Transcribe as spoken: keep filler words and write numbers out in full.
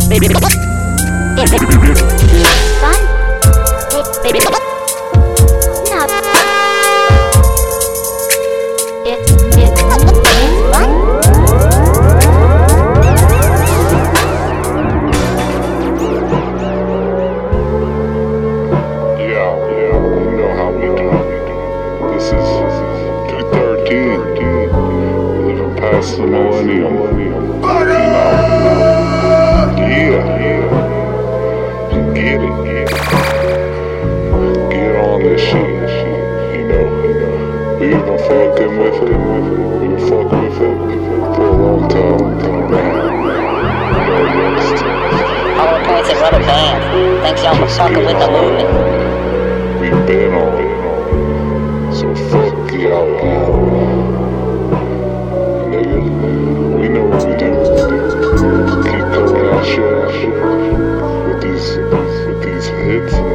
Past the millennium, you know, yeah, yeah, get it, get it, get on this shit, you know, we've been fucking with it, we've been fucking with it for a long time, All points and rubber band, thanks y'all for fucking with the movement. We've been on it, so fuck y'all, we know what we do. Keep coming out shit with these with these hits.